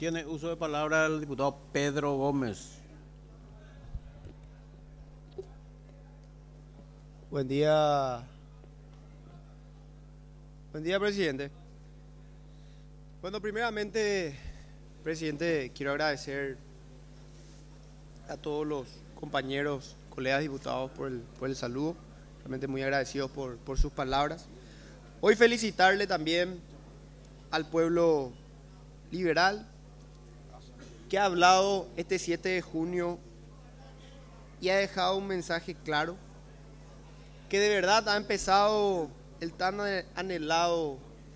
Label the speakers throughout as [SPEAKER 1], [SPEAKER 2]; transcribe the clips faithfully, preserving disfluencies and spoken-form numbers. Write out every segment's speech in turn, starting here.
[SPEAKER 1] Tiene uso de palabra el diputado Pedro Gómez.
[SPEAKER 2] Buen día. Buen día, presidente. Bueno, primeramente, presidente, quiero agradecer a todos los compañeros, colegas diputados por el, por el saludo. Realmente muy agradecidos por, por sus palabras. Hoy felicitarle también al pueblo liberal que ha hablado este siete de junio y ha dejado un mensaje claro, que de verdad ha empezado el tan anhelado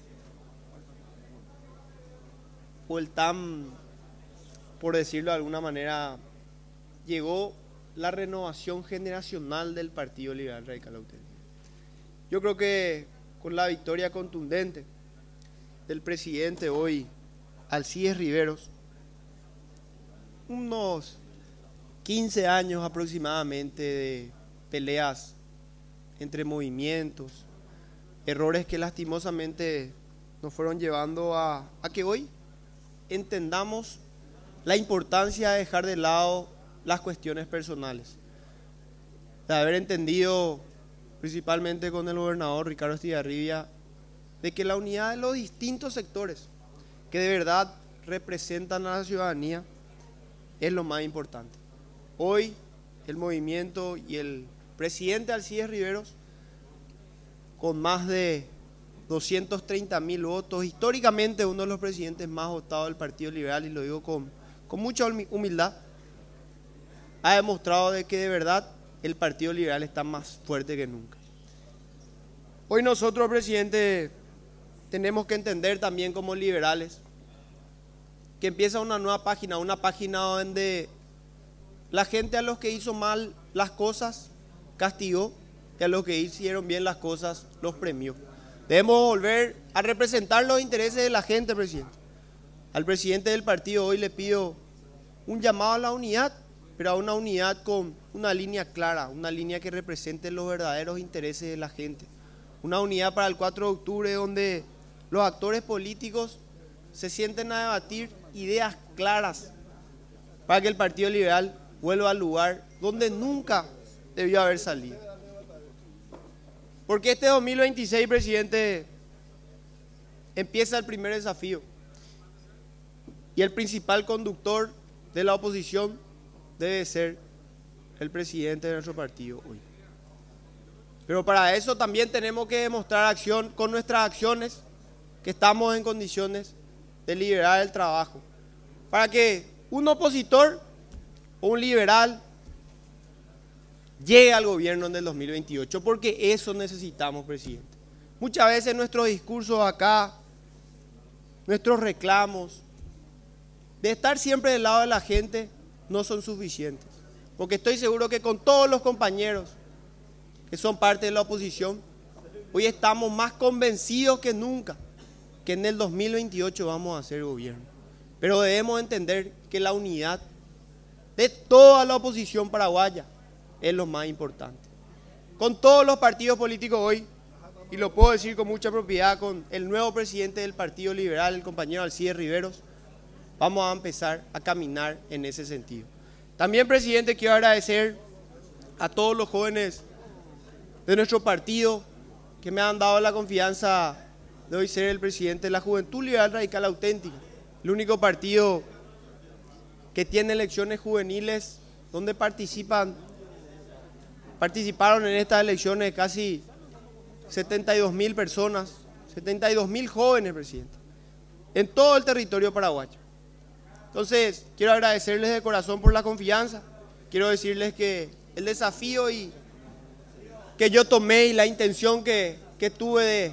[SPEAKER 2] o el tan, por decirlo de alguna manera, llegó la renovación generacional del Partido Liberal Radical Auténtico. Yo creo que con la victoria contundente del presidente hoy, Alcides Riveros, unos quince años aproximadamente de peleas entre movimientos, errores que lastimosamente nos fueron llevando a, a que hoy entendamos la importancia de dejar de lado las cuestiones personales, de haber entendido principalmente con el gobernador Ricardo Estigarribia de que la unidad de los distintos sectores que de verdad representan a la ciudadanía es lo más importante. Hoy el movimiento y el presidente Alcides Riveros, con más de doscientos treinta mil votos, históricamente uno de los presidentes más votados del Partido Liberal, y lo digo con, con mucha humildad, ha demostrado de que de verdad el Partido Liberal está más fuerte que nunca. Hoy nosotros, presidente, tenemos que entender también como liberales que empieza una nueva página, una página donde la gente a los que hizo mal las cosas castigó y a los que hicieron bien las cosas los premió. Debemos volver a representar los intereses de la gente, presidente. Al presidente del partido hoy le pido un llamado a la unidad, pero a una unidad con una línea clara, una línea que represente los verdaderos intereses de la gente. Una unidad para el cuatro de octubre donde los actores políticos se sienten a debatir ideas claras para que el Partido Liberal vuelva al lugar donde nunca debió haber salido. Porque este dos mil veintiséis, presidente, empieza el primer desafío. Y el principal conductor de la oposición debe ser el presidente de nuestro partido hoy. Pero para eso también tenemos que demostrar acción con nuestras acciones, que estamos en condiciones de liberar el trabajo. Para que un opositor o un liberal llegue al gobierno en el dos mil veintiocho, porque eso necesitamos, presidente. Muchas veces nuestros discursos acá, nuestros reclamos, de estar siempre del lado de la gente, no son suficientes. Porque estoy seguro que con todos los compañeros que son parte de la oposición, hoy estamos más convencidos que nunca que en el dos mil veintiocho vamos a hacer gobierno. Pero debemos entender que la unidad de toda la oposición paraguaya es lo más importante. Con todos los partidos políticos hoy, y lo puedo decir con mucha propiedad, con el nuevo presidente del Partido Liberal, el compañero Alcides Riveros, vamos a empezar a caminar en ese sentido. También, presidente, quiero agradecer a todos los jóvenes de nuestro partido que me han dado la confianza de hoy ser el presidente de la Juventud Liberal Radical Auténtica, el único partido que tiene elecciones juveniles donde participan, participaron en estas elecciones casi setenta y dos mil personas, setenta y dos mil jóvenes, presidente, en todo el territorio paraguayo. Entonces, quiero agradecerles de corazón por la confianza, quiero decirles que el desafío y que yo tomé y la intención que, que tuve de,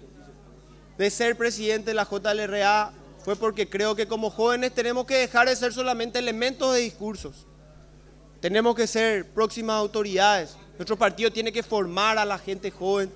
[SPEAKER 2] de ser presidente de la J L R A fue porque creo que como jóvenes tenemos que dejar de ser solamente elementos de discursos. Tenemos que ser próximas autoridades. Nuestro partido tiene que formar a la gente joven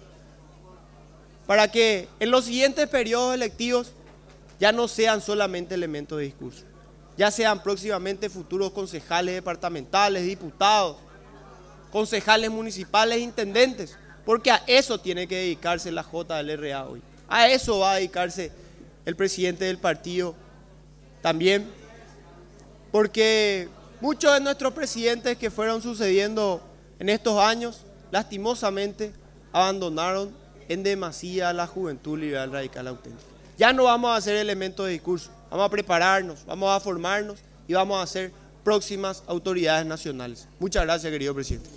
[SPEAKER 2] para que en los siguientes periodos electivos ya no sean solamente elementos de discurso, ya sean próximamente futuros concejales departamentales, diputados, concejales municipales, intendentes, porque a eso tiene que dedicarse la J L R A hoy. A eso va a dedicarse el presidente del partido También porque muchos de nuestros presidentes que fueron sucediendo en estos años, lastimosamente, abandonaron en demasía la juventud liberal radical auténtica. Ya no vamos a hacer elementos de discurso, vamos a prepararnos, vamos a formarnos y vamos a ser próximas autoridades nacionales. Muchas gracias, querido presidente.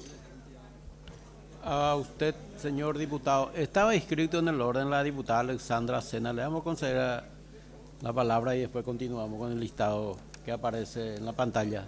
[SPEAKER 1] A usted, señor diputado, estaba inscrito en el orden la diputada Alexandra Sena. Le damos a conceder la palabra y después continuamos con el listado que aparece en la pantalla.